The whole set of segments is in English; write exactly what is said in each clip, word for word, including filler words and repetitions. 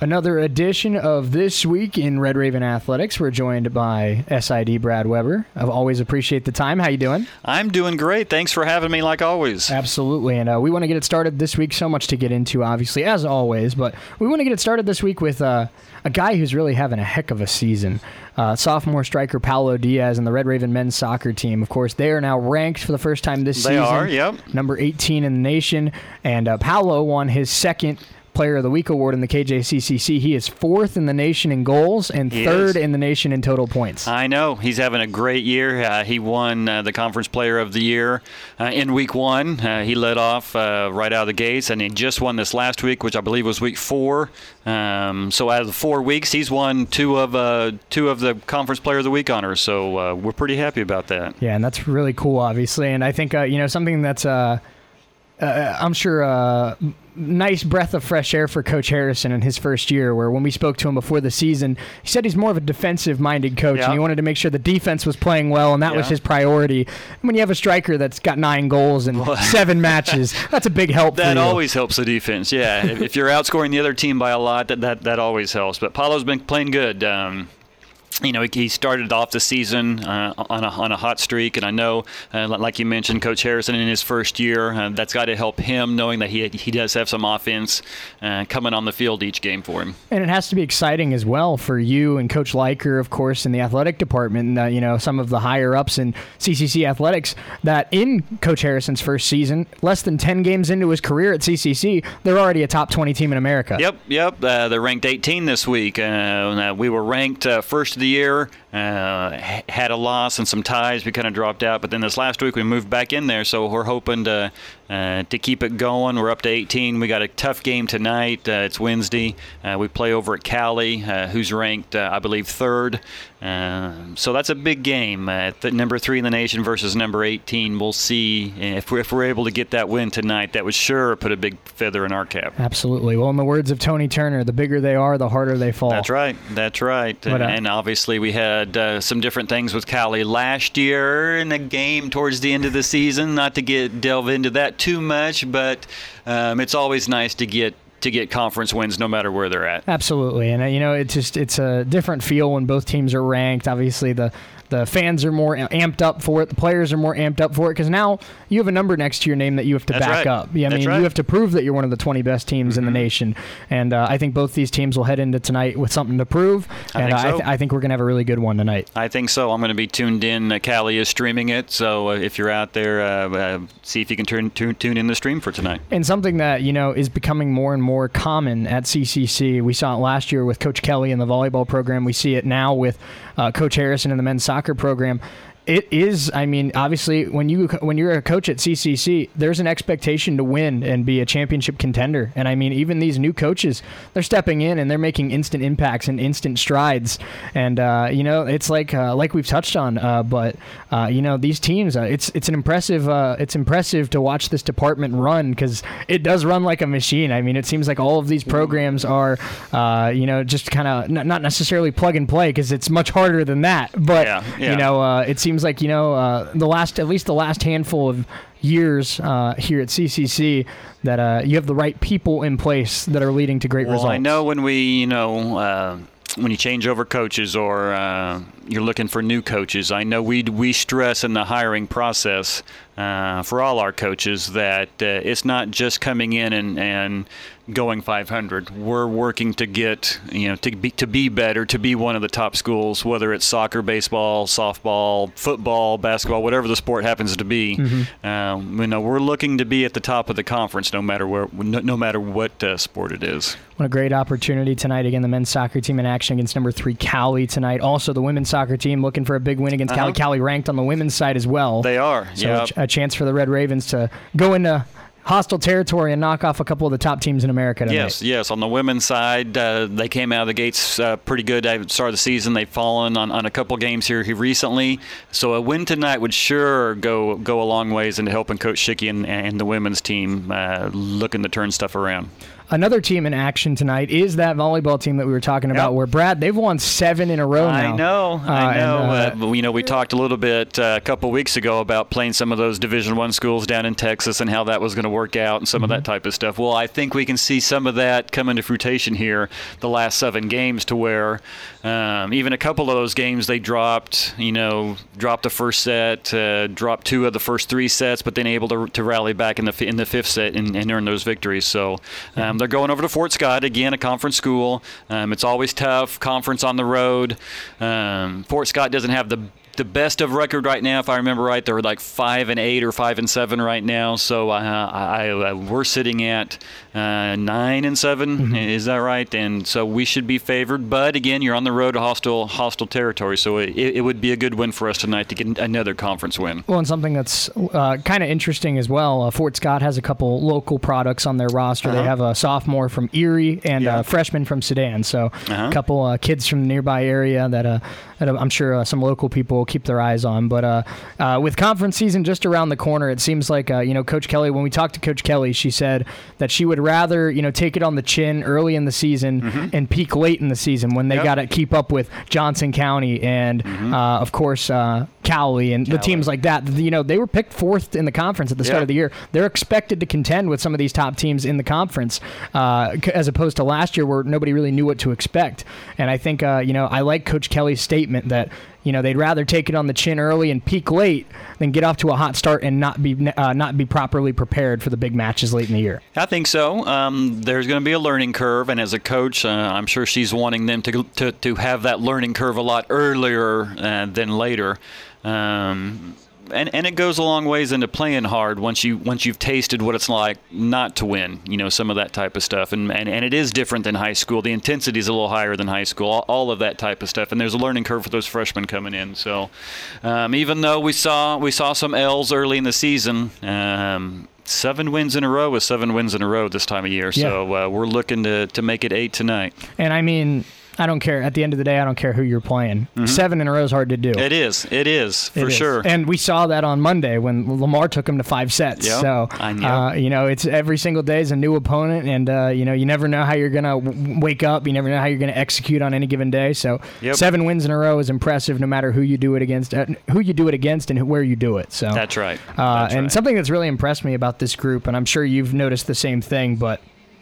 Another edition of This Week in Red Raven Athletics. We're joined by S I D Brad Weber. I always appreciate the time. How you doing? I'm doing great. Thanks for having me like always. Absolutely. And uh, we want to get it started this week. So much to get into, obviously, as always. But we want to get it started this week with uh, a guy who's really having a heck of a season. Uh, sophomore striker Paulo Diaz and the Red Raven men's soccer team. Of course, they are now ranked for the first time this they season. They are, yep. Number eighteen in the nation. And uh, Paulo won his second Player of the Week award in the K J C C C. He is fourth in the nation in goals and he third is. in the nation in total points. I know. He's having a great year. Uh, he won uh, the Conference Player of the Year uh, in week one. Uh, he led off uh, right out of the gates, and he just won this last week, which I believe was week four. Um, so out of the four weeks, he's won two of uh, two of the Conference Player of the Week honors. So uh, we're pretty happy about that. Yeah, and that's really cool, obviously. And I think uh, you know something that's uh, uh, I'm sure. Uh, nice breath of fresh air for Coach Harrison in his first year, where when we spoke to him before the season, he said he's more of a defensive-minded coach, yeah. and he wanted to make sure the defense was playing well, and that yeah. was his priority. And when you have a striker that's got nine goals in seven matches, that's a big help That for you. always helps the defense, yeah. if, if you're outscoring the other team by a lot, that, that, that always helps. But Paulo's been playing good. Um, You know, he started off the season uh, on a on a hot streak, and I know, uh, like you mentioned, Coach Harrison in his first year, uh, that's got to help him, knowing that he he does have some offense uh, coming on the field each game for him. And it has to be exciting as well for you and Coach Leiker, of course, in the athletic department, and, uh, you know, some of the higher-ups in C C C athletics, that in Coach Harrison's first season, less than ten games into his career at C C C, they're already a top twenty team in America. Yep, yep. Uh, they're ranked eighteen this week. Uh, we were ranked uh, first of the year, uh, had a loss and some ties. We kind of dropped out, but then this last week we moved back in there, so we're hoping to uh, to keep it going. We're up to eighteen. We got a tough game tonight. Uh, it's Wednesday. Uh, we play over at Cali, uh, who's ranked, uh, I believe, third. Uh, so that's a big game. Uh, the number three in the nation versus number eighteen. We'll see if we're, if we're able to get that win tonight. That would sure put a big feather in our cap. Absolutely. Well, in the words of Tony Turner, the bigger they are, the harder they fall. That's right. That's right. But, uh, and obviously we had uh, some different things with Cali last year in a game towards the end of the season. Not to get delve into that too much, but um, it's always nice to get to get conference wins no matter where they're at. Absolutely. And, uh, you know, it's just it's a different feel when both teams are ranked. Obviously, the The fans are more amped up for it. The players are more amped up for it because now you have a number next to your name that you have to That's back right. up. Yeah, I That's mean, right. you have to prove that you're one of the twenty best teams Mm-hmm. in the nation. And uh, I think both these teams will head into tonight with something to prove. I and think uh, so. I, th- I think we're going to have a really good one tonight. I think so. I'm going to be tuned in. Uh, Cali is streaming it, so uh, if you're out there, uh, uh, see if you can turn, tune, tune in the stream for tonight. And something that, you know, is becoming more and more common at C C C. We saw it last year with Coach Kelly in the volleyball program. We see it now with uh, Coach Harrison in the men's soccer program. It is, I mean, obviously, when, you, when you're a coach at C C C, there's an expectation to win and be a championship contender. And, I mean, even these new coaches, they're stepping in and they're making instant impacts and instant strides. And, uh, you know, it's like uh, like we've touched on, uh, but, uh, you know, these teams, uh, it's it's an impressive uh, it's impressive to watch this department run because it does run like a machine. I mean, it seems like all of these programs are, uh, you know, just kind of n- not necessarily plug and play because it's much harder than that. But, Yeah, yeah. you know, uh, it seems like, you know, uh, the last, at least the last handful of years uh, here at C C C that uh, you have the right people in place that are leading to great Well, results. I know when we, you know, uh, when you change over coaches or uh, you're looking for new coaches, I know we we stress in the hiring process uh, for all our coaches that uh, it's not just coming in and, and going five hundred. We're working to get, you know, to be to be better, to be one of the top schools, whether it's soccer, baseball, softball, football, basketball, whatever the sport happens to be. Mm-hmm. Um, you know, we're looking to be at the top of the conference, no matter where, no, no matter what uh, sport it is. What a great opportunity tonight. Again, the men's soccer team in action against number three Cali tonight. Also, the women's soccer team looking for a big win against Uh-huh. Cali. Cali ranked on the women's side as well. They are. So yeah. a, ch- a chance for the Red Ravens to go into hostile territory and knock off a couple of the top teams in America tonight. Yes, yes. On the women's side, uh, they came out of the gates uh, pretty good at the start of the season. They've fallen on, on a couple games here, here recently. So a win tonight would sure go go a long ways into helping Coach Schicky and, and the women's team uh, looking to turn stuff around. another team in action tonight is that volleyball team that we were talking about, yep. where, Brad, they've won seven in a row now. I know, I know. Uh, and, uh, uh, you know, we talked a little bit uh, a couple weeks ago about playing some of those Division One schools down in Texas and how that was going to work out and some mm-hmm. of that type of stuff. Well, I think we can see some of that come into fruition here the last seven games, to where um, even a couple of those games they dropped, you know, dropped the first set, uh, dropped two of the first three sets, but then able to, to rally back in the in the fifth set and, and earn those victories. So um, they're going over to Fort Scott, again, a conference school. Um, it's always tough, conference on the road. Um, Fort Scott doesn't have the the best of record right now, if I remember right. They're like five and eight or five and seven right now. So uh, I, I, we're sitting at uh, nine and seven. Mm-hmm. Is that right? And so we should be favored. But again, you're on the road to hostile hostile territory. So it, it would be a good win for us tonight to get another conference win. Well, and something that's uh, kind of interesting as well. Uh, Fort Scott has a couple local products on their roster. Uh-huh. They have a sophomore from Erie and yeah. a freshman from Sedan. So uh-huh. a couple uh, kids from the nearby area that, uh, that I'm sure uh, some local people keep their eyes on. But uh, uh, with conference season just around the corner, it seems like, uh, you know, Coach Kelly, when we talked to Coach Kelly, she said that she would rather, you know, take it on the chin early in the season mm-hmm. and peak late in the season when they yep. got to keep up with Johnson County and, mm-hmm. uh, of course, uh, Cowley and Cowley. The teams like that. You know, they were picked fourth in the conference at the start yep. of the year. They're expected to contend with some of these top teams in the conference, uh, as opposed to last year where nobody really knew what to expect. And I think, uh, you know, I like Coach Kelly's statement that, you know, they'd rather take it on the chin early and peak late than get off to a hot start and not be uh, not be properly prepared for the big matches late in the year. I think so. Um, there's going to be a learning curve, and as a coach, uh, I'm sure she's wanting them to to to have that learning curve a lot earlier uh, than later. Um, And, and it goes a long ways into playing hard once you once you've tasted what it's like not to win, you know, some of that type of stuff. And and, and it is different than high school. The intensity is a little higher than high school, all, all of that type of stuff. And there's a learning curve for those freshmen coming in. So um, even though we saw we saw some L's early in the season, um, seven wins in a row is seven wins in a row this time of year. Yeah. So uh, we're looking to, to make it eight tonight. And I mean, I don't care. At the end of the day, I don't care who you're playing. Mm-hmm. Seven in a row is hard to do. It is. It is, for it is. sure. And we saw that on Monday when Lamar took him to five sets. Yep, so, I know. Uh, you know, it's every single day is a new opponent, and, uh, you know, you never know how you're going to w- wake up. You never know how you're going to execute on any given day. So yep. seven wins in a row is impressive no matter who you do it against, uh, who you do it against and where you do it. So That's right. Uh, that's and right. something that's really impressed me about this group, and I'm sure you've noticed the same thing, but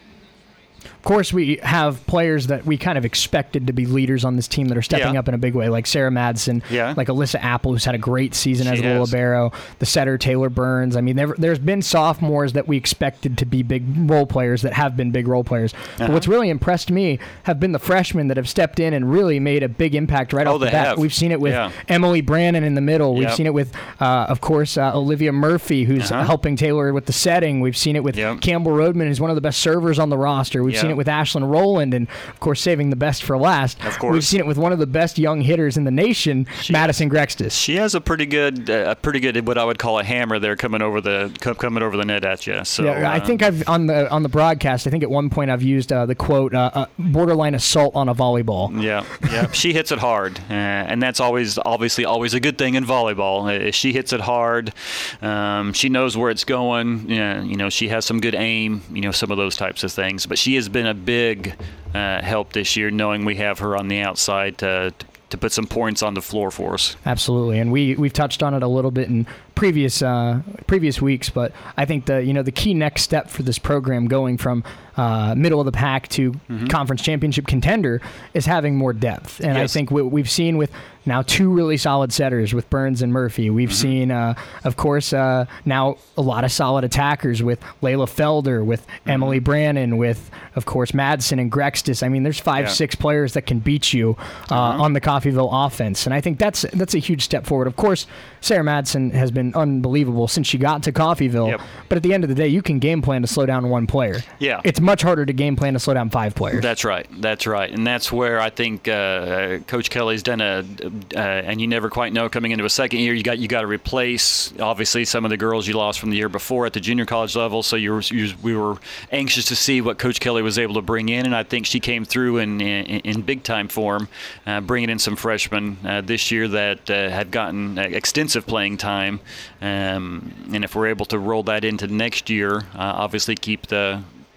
of course, we have players that we kind of expected to be leaders on this team that are stepping yeah. up in a big way, like Sarah Madsen, yeah. like Alyssa Apple, who's had a great season she as a little libero, the setter Taylor Burns. I mean, there, there's been sophomores that we expected to be big role players that have been big role players. Uh-huh. But what's really impressed me have been the freshmen that have stepped in and really made a big impact right oh, off the bat. Have. We've seen it with yeah. Emily Brannon in the middle. We've yep. seen it with, uh, of course, uh, Olivia Murphy, who's uh-huh. helping Taylor with the setting. We've seen it with yep. Campbell Rodman, who's one of the best servers on the roster. We've yep. seen it with Ashlyn Rowland, and of course saving the best for last. Of course. We've seen it with one of the best young hitters in the nation, she, Madison Grextis. She has a pretty good, uh, a pretty good what I would call a hammer there coming over the coming over the net at you. So yeah, I uh, think I've on the on the broadcast. I think at one point I've used uh, the quote uh, uh, "borderline assault on a volleyball." Yeah, yeah, she hits it hard, uh, and that's always obviously always a good thing in volleyball. Uh, she hits it hard. Um, she knows where it's going. Yeah, you know, she has some good aim. You know, some of those types of things. But she has been a big Uh, help this year, knowing we have her on the outside to, to to put some points on the floor for us. Absolutely, and we we've touched on it a little bit in previous uh, previous weeks, but I think the you know the key next step for this program going from uh, middle of the pack to mm-hmm. conference championship contender is having more depth, and yes. I think what we've seen with now two really solid setters with Burns and Murphy. We've mm-hmm. seen, uh, of course, uh, now a lot of solid attackers with Layla Felder, with mm-hmm. Emily Brannon, with, of course, Madsen and Grextis. I mean, there's five, yeah. six players that can beat you uh, uh-huh. on the Coffeyville offense, and I think that's that's a huge step forward. Of course, Sarah Madsen has been unbelievable since she got to Coffeyville, yep. but at the end of the day, you can game plan to slow down one player. Yeah. It's much harder to game plan to slow down five players. That's right. That's right. And that's where I think uh, Coach Kelly's done a, uh, and you never quite know coming into a second year, you got you got to replace, obviously, some of the girls you lost from the year before at the junior college level. So you were, you, we were anxious to see what Coach Kelly was able to bring in, and I think she came through in, in, in big-time form, uh, bringing in some freshmen uh, this year that uh, have gotten extensive playing time. Um, and if we're able to roll that into next year, uh, obviously keep the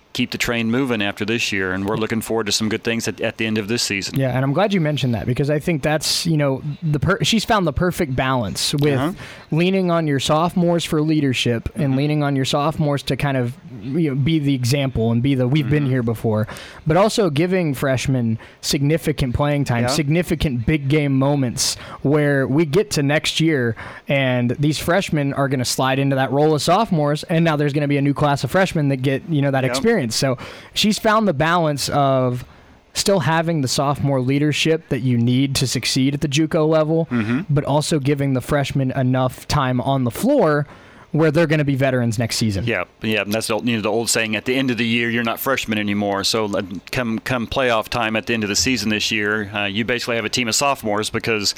keep the train moving after this year, and we're looking forward to some good things at, at the end of this season. Yeah, and I'm glad you mentioned that because I think that's, you know, the per- she's found the perfect balance with Uh-huh. leaning on your sophomores for leadership and Mm-hmm. leaning on your sophomores to kind of, you know, be the example and be the we've Mm-hmm. been here before, but also giving freshmen significant playing time, Yeah. significant big game moments where we get to next year and these freshmen are going to slide into that role of sophomores, and now there's going to be a new class of freshmen that get, you know, that Yeah. experience. So she's found the balance of still having the sophomore leadership that you need to succeed at the JUCO level, Mm-hmm. but also giving the freshmen enough time on the floor where they're going to be veterans next season. Yeah, yeah, and that's the, you know, the old saying, at the end of the year, you're not freshmen anymore. So uh, come come playoff time at the end of the season this year, uh, you basically have a team of sophomores because,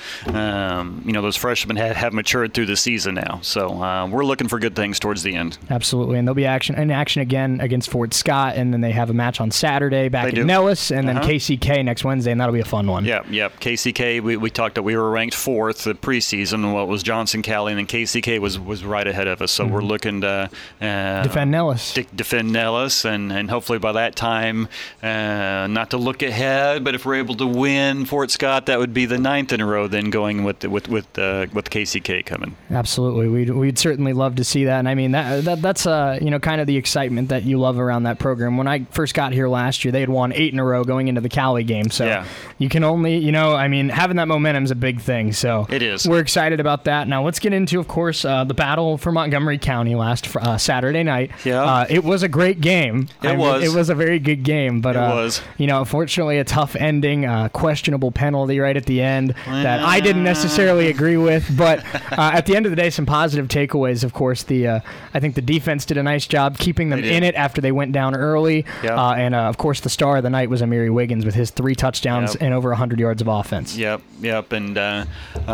um, you know, those freshmen have, have matured through the season now. So uh, we're looking for good things towards the end. Absolutely, and there'll be action in action again against Fort Scott, and then they have a match on Saturday back They at do. Nellis, and then Uh-huh. K C K next Wednesday, and that'll be a fun one. Yeah, yeah. K C K, we, we talked that we were ranked fourth the preseason. Well, it was Johnson Cali, and then K C K was, was right ahead of us. So we're looking to uh, Defend Nellis. de- defend Nellis, and, and hopefully by that time, uh, not to look ahead, but if we're able to win Fort Scott, that would be the ninth in a row. Then going with the, with with uh, with K C K coming. Absolutely, we'd we'd certainly love to see that, and I mean that, that that's uh you know kind of the excitement that you love around that program. When I first got here last year, they had won eight in a row going into the Cali game, so Yeah. you can only you know I mean having that momentum is a big thing. So It is. We're excited about that. Now let's get into, of course, uh, the battle for Montgomery County last uh, Saturday night. Yeah. uh, it was a great game. It I mean, was. it was a very good game, but It uh, was. you know unfortunately a tough ending, uh, questionable penalty right at the end that I didn't necessarily agree with, but uh, at the end of the day, some positive takeaways. Of course, the uh, I think the defense did a nice job keeping them They did. in it after they went down early, Yeah. uh, and uh, of course the star of the night was Amiri Wiggins with his three touchdowns Yep. and over one hundred yards of offense. Yep, yep, and uh,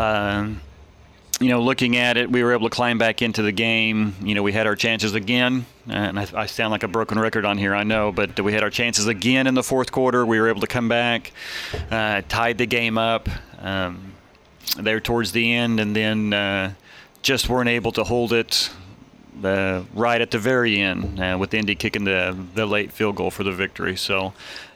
um, you know, looking at it, we were able to climb back into the game. You know, we had our chances again, and I, I sound like a broken record on here, I know, but we had our chances again in the fourth quarter. We were able to come back, uh, tied the game up um, there towards the end, and then uh, just weren't able to hold it uh, right at the very end, uh, with Indy kicking the the late field goal for the victory. So.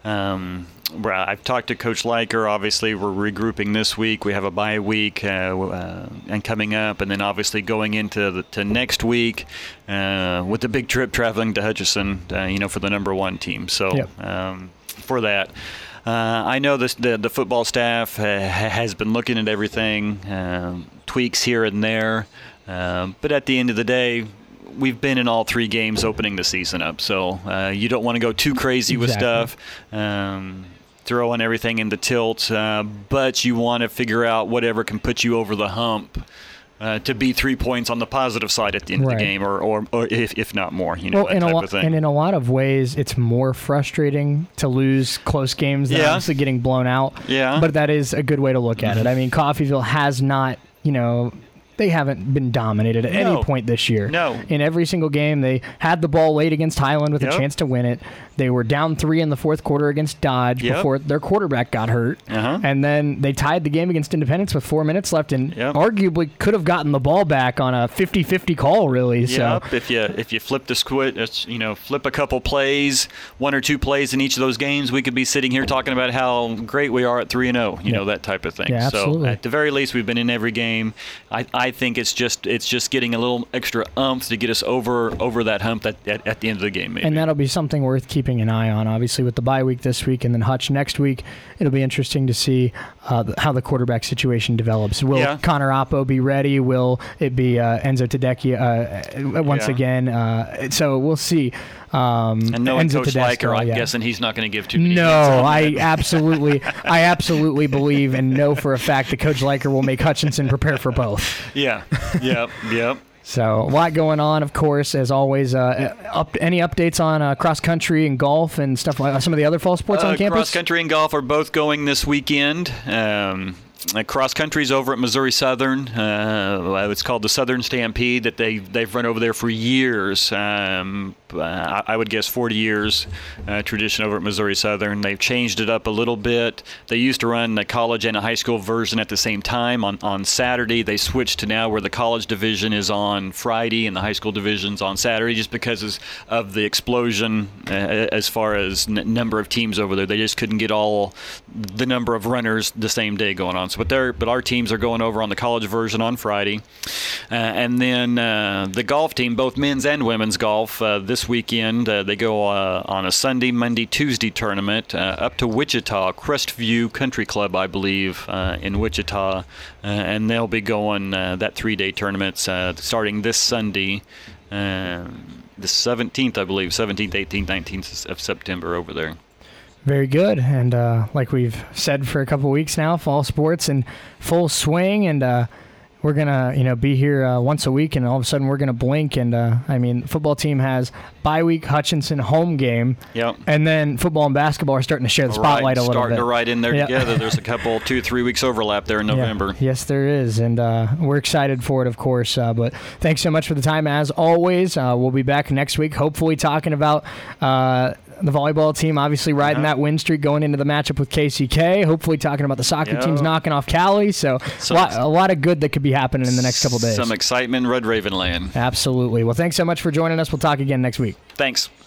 Um, I've talked to Coach Liker. Obviously, we're regrouping this week. We have a bye week uh, uh, and coming up, and then obviously going into the, to next week uh, with the big trip traveling to Hutchinson, uh, you know, for the number one team. So Yep. um, for that. Uh, I know this, the the football staff uh, has been looking at everything, um, tweaks here and there, um, but at the end of the day, we've been in all three games opening the season up, so uh, you don't want to go too crazy with Exactly. stuff, um, throwing everything into tilt, uh, but you want to figure out whatever can put you over the hump uh, to be three points on the positive side at the end Right. of the game, or, or, or if, if not more, you know, Well, that in type a lot, of thing. and in a lot of ways, it's more frustrating to lose close games than Yeah. obviously getting blown out. Yeah. But that is a good way to look at it. I mean, Coffeyville has not, you know, they haven't been dominated at No. any point this year. No. In every single game, they had the ball late against Highland with Yep. a chance to win it. They were down three in the fourth quarter against Dodge Yep. before their quarterback got hurt. Uh-huh. And then they tied the game against Independence with four minutes left and Yep. arguably could have gotten the ball back on a fifty-fifty call, really. So. Yep. If you if you flip the squid, it's, you know, flip a couple plays, one or two plays in each of those games, we could be sitting here talking about how great we are at three and zero. You Yep. know, that type of thing. Yeah, so absolutely. at the very least, we've been in every game. I, I think it's just it's just getting a little extra umph to get us over over that hump at, at, at the end of the game. Maybe. And that'll be something worth keeping an eye on, obviously, with the bye week this week and then Hutch next week. It'll be interesting to see uh, the, how the quarterback situation develops. Will Yeah. Connor Oppo be ready? Will it be uh, Enzo Tedeschi uh, once Yeah. again? Uh, so we'll see. Um, and knowing Enzo Coach Tedesco, Liker, I'm yeah. guessing he's not going to give too many. No, hints on I that. absolutely, I absolutely believe and know for a fact that Coach Liker will make Hutchinson prepare for both. Yeah. Yep. Yep. So a lot going on, of course, as always. Uh, up, any updates on uh, cross country and golf and stuff like some of the other fall sports uh, on campus? Cross country and golf are both going this weekend. Um, cross country's over at Missouri Southern. Uh, it's called the Southern Stampede. That they they've run over there for years. Um, uh, I would guess forty years uh, tradition over at Missouri Southern. They've changed it up a little bit. They used to run the college and a high school version at the same time on, on Saturday. They switched to now where the college division is on Friday and the high school division's on Saturday, just because of the explosion uh, as far as n- number of teams over there. They just couldn't get all the number of runners the same day going on. So, but they're but our teams are going over on the college version on Friday, uh, and then uh, the golf team, both men's and women's golf, uh, this weekend uh, they go uh, on a Sunday, Monday, Tuesday tournament uh, up to Wichita, Crestview Country Club, I believe, uh, in Wichita, uh, and they'll be going uh, that three-day tournament uh, starting this Sunday, uh, the seventeenth, I believe, seventeenth, eighteenth, nineteenth of September over there. Very good. And uh, like we've said for a couple weeks now, fall sports in full swing, and uh, we're going to you know, be here uh, once a week, and all of a sudden we're going to blink. And, uh, I mean, the football team has bye week Hutchinson home game, yep. and then football and basketball are starting to share the spotlight right, a little starting bit. to right in there yep. together. There's a couple, two, three weeks overlap there in November. Yeah. Yes, there is, and uh, we're excited for it, of course. Uh, but thanks so much for the time, as always. Uh, we'll be back next week, hopefully talking about uh, the volleyball team, obviously riding yeah. that win streak going into the matchup with K C K. Hopefully talking about the soccer yeah. teams knocking off Cali. So a lot, a lot of good that could be happening in the next couple days. Some excitement in Red Raven land. Absolutely. Well, thanks so much for joining us. We'll talk again next week. Thanks.